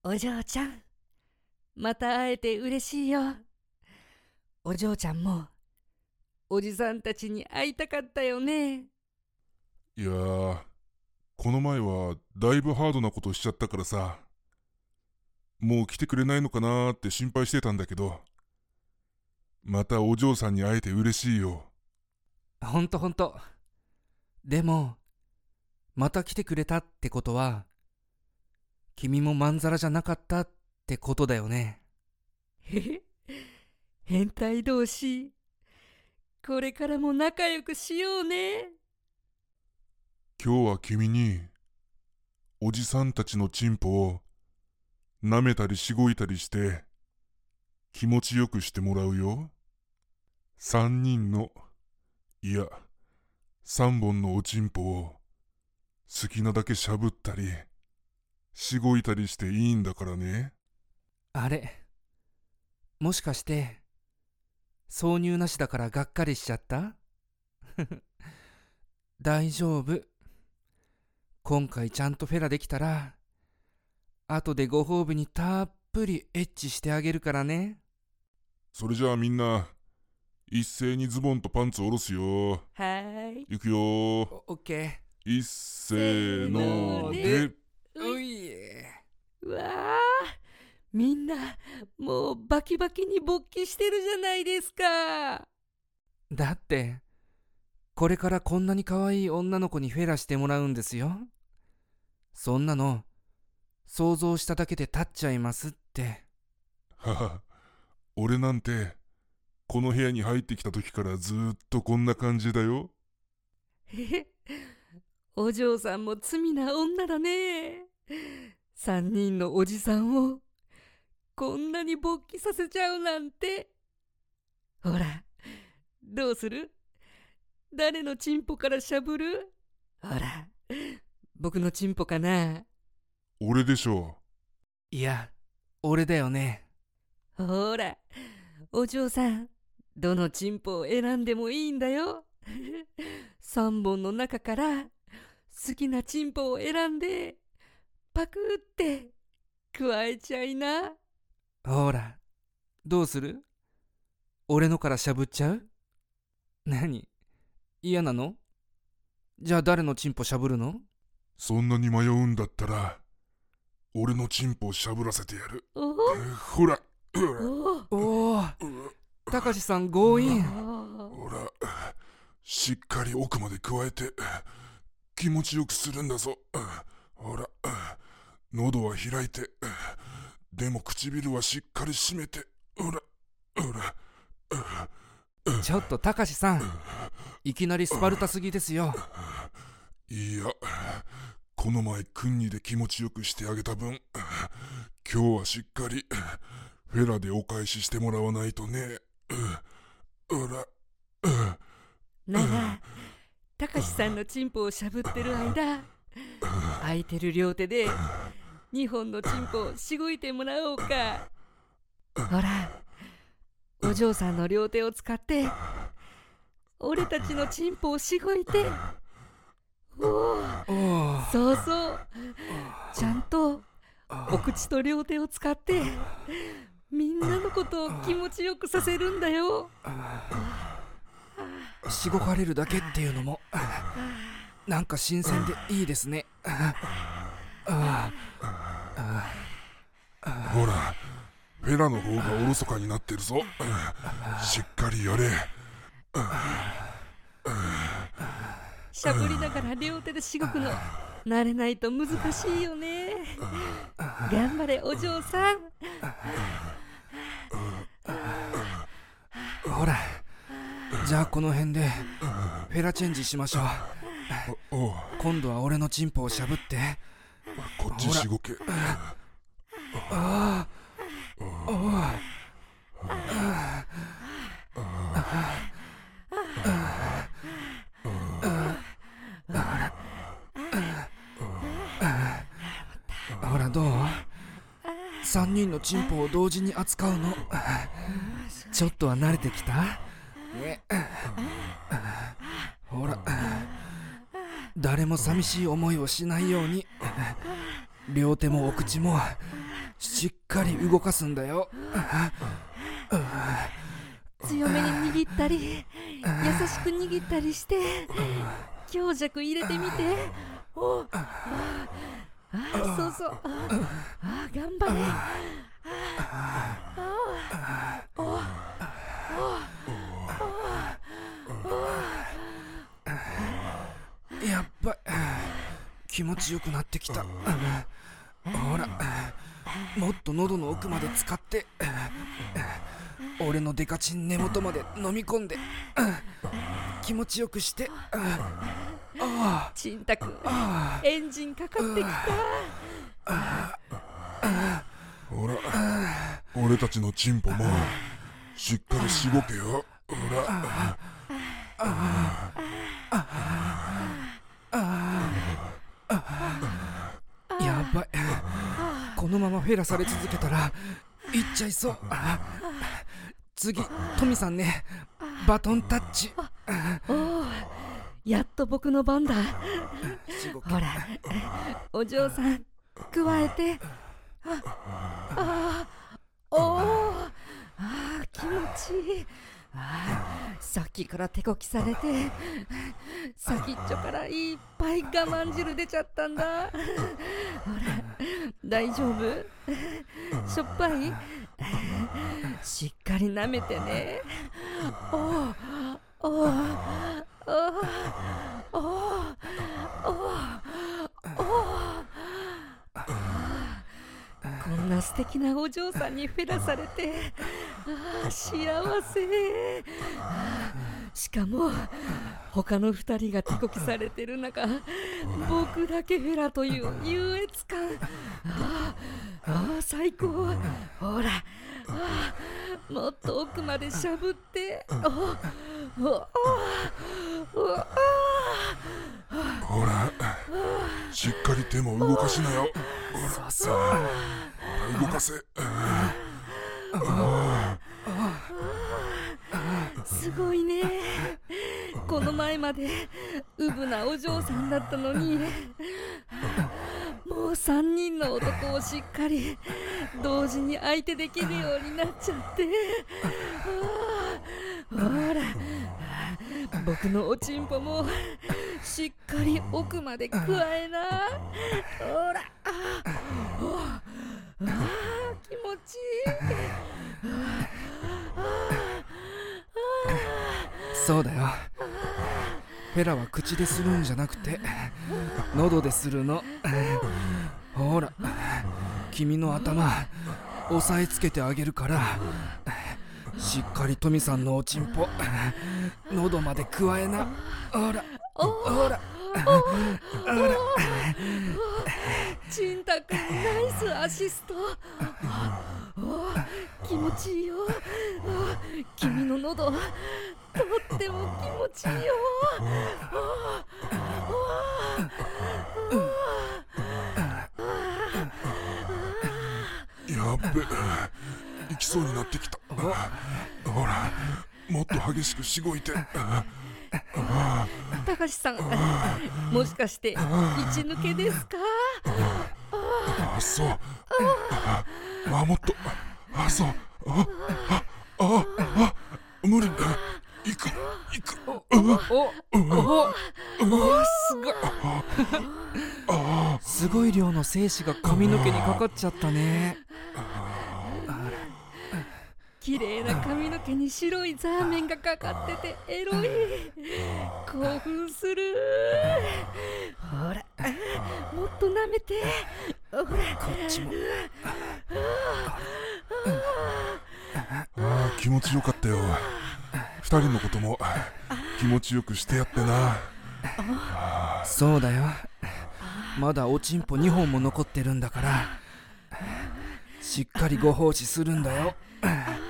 お嬢ちゃん、また会えて嬉しいよ。お嬢ちゃんもおじさんたちに会いたかったよね。 いやー、この前はだいぶハードなことしちゃったからさ、もう来てくれないのかなーって心配してたんだけど、またお嬢さんに会えて嬉しいよ。 ほんと。でも、また来てくれたってことは、君もまんざらじゃなかったってことだよね。 へへ、変態同士、これからも仲良くしようね。 今日は君に、おじさんたちのチンポを舐めたりしごいたりして気持ちよくしてもらうよ。3人の、いや、3本のおちんぽを好きなだけしゃぶったりしごいたりしていいんだからね。 あれ、もしかして挿入なしだからがっかりしちゃった？大丈夫。今回ちゃんとフェラできたら、後でご褒美にたっぷりエッチしてあげるからね。 それじゃあみんな一斉にズボンとパンツ下ろすよ。 はーい。 いくよー。 オッケいっせーので。 ー。うい。 うわあ、みんなもうバキバキに勃起してるじゃないですか。 だって、これからこんなに可愛い女の子にフェラしてもらうんですよ。そんなの想像しただけで立っちゃいますって。 はは、俺なんてこの部屋に入ってきた時からずーっとこんな感じだよ。 へへ、お嬢さんも罪な女だね。3人のおじさんをこんなに勃起させちゃうなんて。ほら、どうする？誰のチンポからしゃぶる？ほら、僕のチンポかな？ 俺でしょいや、俺だよね。 ほら、お嬢さん、どのチンポを選んでもいいんだよ。3本の中から好きなチンポを選んでパクって加えちゃいな。 ほら、どうする？俺のからしゃぶっちゃう？何？嫌なの？じゃあ誰のチンポしゃぶるの？ そんなに迷うんだったら俺のチンポをしゃぶらせてやる。ほら、 おお、たかしさん強引。 ほら、しっかり奥まで加えて気持ちよくするんだぞ。ほら、喉は開いて、でも唇はしっかり閉めて。ほら、ほら。 ちょっとたかしさん、いきなりスパルタすぎですよ。 いや、この前クンニで気持ちよくしてあげた分、今日はしっかりフェラでお返ししてもらわないとね。ほら、 なら、たかしさんのチンポをしゃぶってる間、空いてる両手で2本のチンポをしごいてもらおうか。ほら、お嬢さんの両手を使って俺たちのチンポをしごいて。そうそう、ちゃんとお口と両手を使ってみんなのことを気持ちよくさせるんだよ。 しごかれるだけっていうのもなんか新鮮でいいですね。 ほら、フェラの方がおろそかになってるぞ。しっかりやれ。 しゃぶりながら両手でしごくの慣れないと難しいよね。頑張れお嬢さん。 ほら、じゃあこの辺でフェラチェンジしましょう。 おう、 今度は俺のチンポをしゃぶって。 こっちしごけ。 ほらどう？3人のチンポを同時に扱うのちょっとは慣れてきた？ほら、誰も寂しい思いをしないように両手もお口もしっかり動かすんだよ。 強めに握ったり優しく握ったりして強弱入れてみて。そうそう。頑張れ。 やっぱ気持ちよくなってきた。ほら、もっと喉の奥まで使って俺のデカチン根元まで飲み込んで気持ちよくして。 ちんたくん、エンジンかかってきた。 ほら、俺たちのチンポもしっかりしごけよ。ほら。 やばい、このままフェラされ続けたらいっちゃいそう。次、トミさんね、バトンタッチ。 やっと僕の番だ。ほら、お嬢さん加えて。気持ちいい。さっきから手こきされて先っちょからいっぱい我慢汁出ちゃったんだ。ほら、大丈夫？しょっぱい？しっかり舐めてね。こんな素敵なお嬢さんにフェラされて幸せ。しかも他の2人が手こきされてる中、僕だけフェラという優越感。最高。ほら、もっと奥までしゃぶって。 ほら、しっかり手も動かしなよ。 そうそう、 動かせ。 すごいね。この前までウブなお嬢さんだったのに、もう3人の男をしっかり同時に相手できるようになっちゃって。ほら、僕のおちんぽもしっかり奥まで加えな。ほら、気持ちいい。 そうだよ、フェラは口でするんじゃなくて喉でするの。ほら、君の頭押さえつけてあげるから、しっかりトミさんのおちんぽ喉まで加えな。ほらほらほら。 ちんたくん、ナイスアシスト。気持ちいいよ。君の喉とっても気持ちいいよ。 やっべ、行きそうになってきた。ほら、もっと激しくしごいて。 たかしさん、もしかして一抜けですか？ そう。もっと。そう。無理。行く。 すごい量の精子が髪の毛にかかっちゃったね。 綺麗な髪の毛に白いザーメンがかかっててエロい。興奮する。ほら、もっと舐めて。ほら、こっちも。 気持ちよかったよ。2人のことも気持ちよくしてやってな。 そうだよ、まだおちんぽ2本も残ってるんだから、しっかりご奉仕するんだよ。